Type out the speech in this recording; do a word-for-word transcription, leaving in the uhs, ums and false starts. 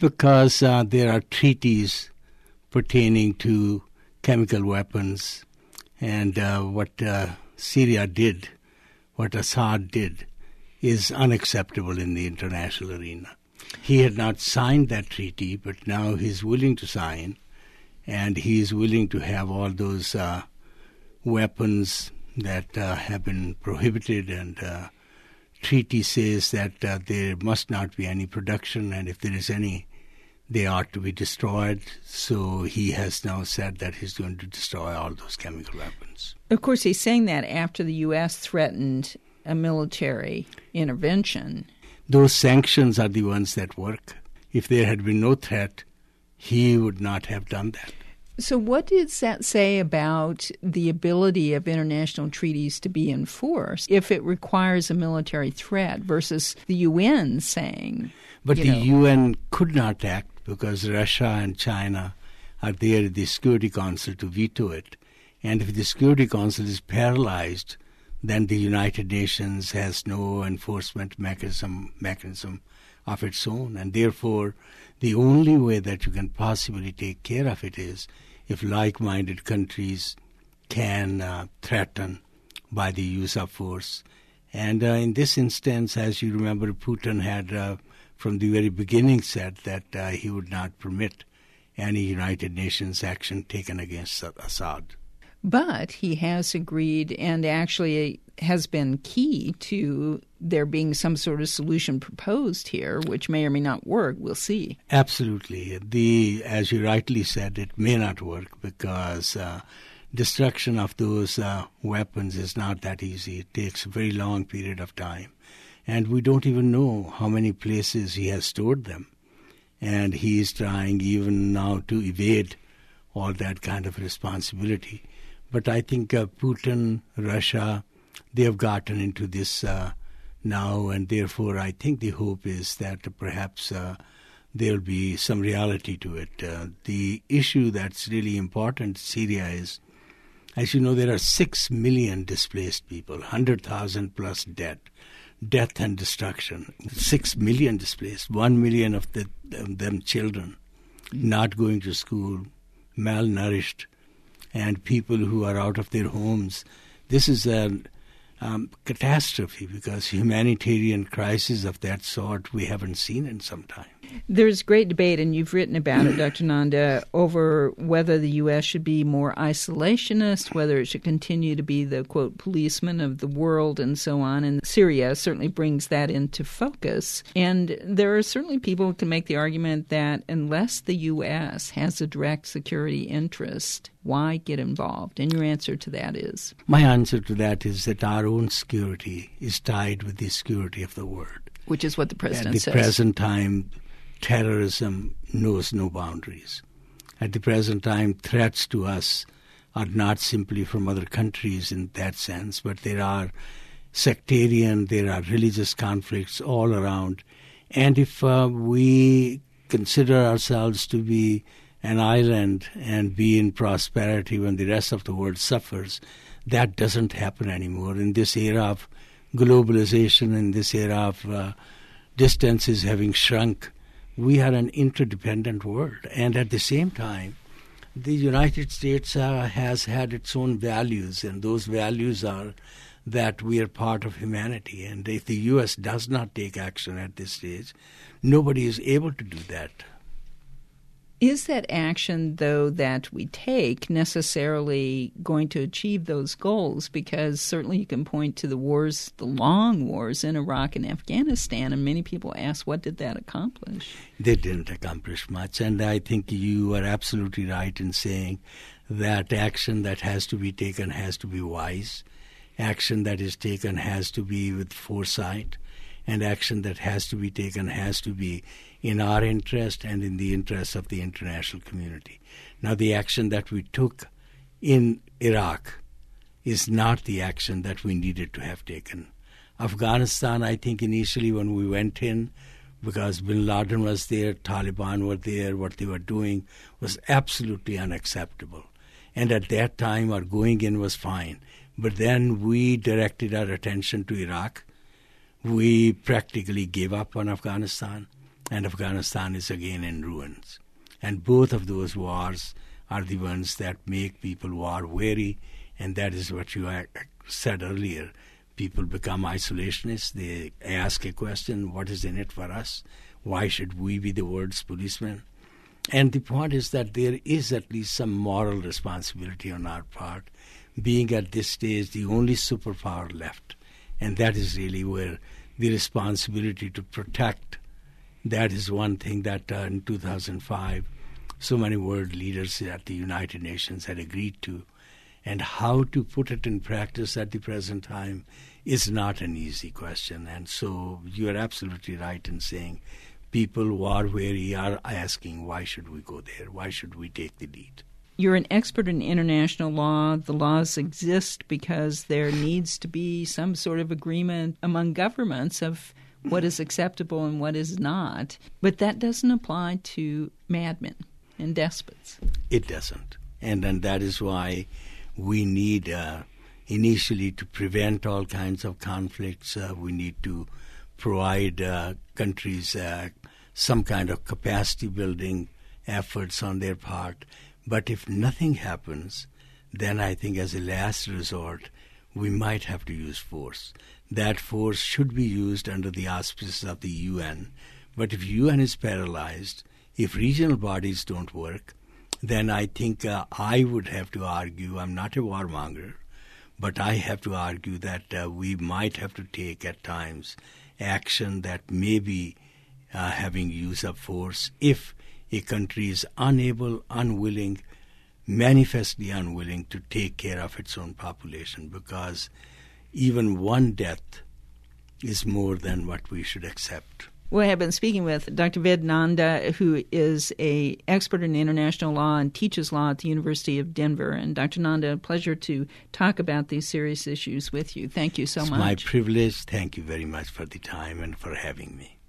because uh, there are treaties pertaining to chemical weapons, and uh, what uh, Syria did, what Assad did, is unacceptable in the international arena. He had not signed that treaty, but now he's willing to sign, and he is willing to have all those uh, weapons that uh, have been prohibited, and uh, treaty says that uh, there must not be any production, and if there is any, they ought to be destroyed. So he has now said that he's going to destroy all those chemical weapons. Of course, he's saying that after the U S threatened a military intervention. Those sanctions are the ones that work. If there had been no threat, he would not have done that. So what does that say about the ability of international treaties to be enforced if it requires a military threat versus the U N saying... But the know, U N could not act because Russia and China are there at the Security Council to veto it. And if the Security Council is paralyzed, then the United Nations has no enforcement mechanism mechanism of its own. And therefore, the only way that you can possibly take care of it is if like-minded countries can uh, threaten by the use of force. And uh, in this instance, as you remember, Putin had, uh, from the very beginning, said that uh, he would not permit any United Nations action taken against Assad. But he has agreed and actually has been key to there being some sort of solution proposed here, which may or may not work. We'll see. Absolutely. The, as you rightly said, it may not work because uh, destruction of those uh, weapons is not that easy. It takes a very long period of time. And we don't even know how many places he has stored them. And he is trying even now to evade all that kind of responsibility. But I think uh, Putin, Russia, they have gotten into this uh, now, and therefore I think the hope is that perhaps uh, there will be some reality to it. Uh, the issue that's really important in Syria is, as you know, there are six million displaced people, one hundred thousand plus dead, death and destruction. Six million displaced, one million of the, them children not going to school, malnourished, and people who are out of their homes. This is a um, catastrophe because humanitarian crisis of that sort we haven't seen in some time. There's great debate, and you've written about it, Doctor Nanda, over whether the U S should be more isolationist, whether it should continue to be the, quote, policeman of the world, and so on. And Syria certainly brings that into focus. And there are certainly people who can make the argument that unless the U S has a direct security interest, why get involved? And your answer to that is? My answer to that is that our own security is tied with the security of the world. Which is what the president says. At the present time, terrorism knows no boundaries. At the present time, threats to us are not simply from other countries in that sense, but there are sectarian, there are religious conflicts all around. And if uh, we consider ourselves to be an island and be in prosperity when the rest of the world suffers, that doesn't happen anymore. In this era of globalization, in this era of uh, distances having shrunk, we are an interdependent world. And at the same time, the United States uh, has had its own values, and those values are that we are part of humanity. And if the U S does not take action at this stage, nobody is able to do that. Is that action, though, that we take necessarily going to achieve those goals? Because certainly you can point to the wars, the long wars in Iraq and Afghanistan, and many people ask, what did that accomplish? They didn't accomplish much, and I think you are absolutely right in saying that action that has to be taken has to be wise. Action that is taken has to be with foresight, and action that has to be taken has to be in our interest and in the interest of the international community. Now, the action that we took in Iraq is not the action that we needed to have taken. Afghanistan, I think initially when we went in, because bin Laden was there, Taliban were there, what they were doing was absolutely unacceptable. And at that time, our going in was fine. But then we directed our attention to Iraq. We practically gave up on Afghanistan. and Afghanistan is again in ruins. And both of those wars are the ones that make people war-weary, and that is what you said earlier. People become isolationists. They ask a question, what is in it for us? Why should we be the world's policemen? And the point is that there is at least some moral responsibility on our part, being at this stage the only superpower left. And that is really where the responsibility to protect, that is one thing that uh, in two thousand five, so many world leaders at the United Nations had agreed to. And how to put it in practice at the present time is not an easy question. And so you are absolutely right in saying people war-weary are asking, why should we go there? Why should we take the lead? You're an expert in international law. The laws exist because there needs to be some sort of agreement among governments of what is acceptable and what is not. But that doesn't apply to madmen and despots. It doesn't. And, and that is why we need uh, initially to prevent all kinds of conflicts. Uh, we need to provide uh, countries uh, some kind of capacity building efforts on their part. But if nothing happens, then I think as a last resort, we might have to use force. That force should be used under the auspices of the U N. But if U N is paralyzed, if regional bodies don't work, then I think uh, I would have to argue, I'm not a warmonger, but I have to argue that uh, we might have to take at times action that may be uh, having use of force if a country is unable, unwilling, manifestly unwilling to take care of its own population, because even one death is more than what we should accept. Well, I have been speaking with Doctor Ved Nanda, who is an expert in international law and teaches law at the University of Denver. And Doctor Nanda, a pleasure to talk about these serious issues with you. Thank you so it's much. It's my privilege. Thank you very much for the time and for having me.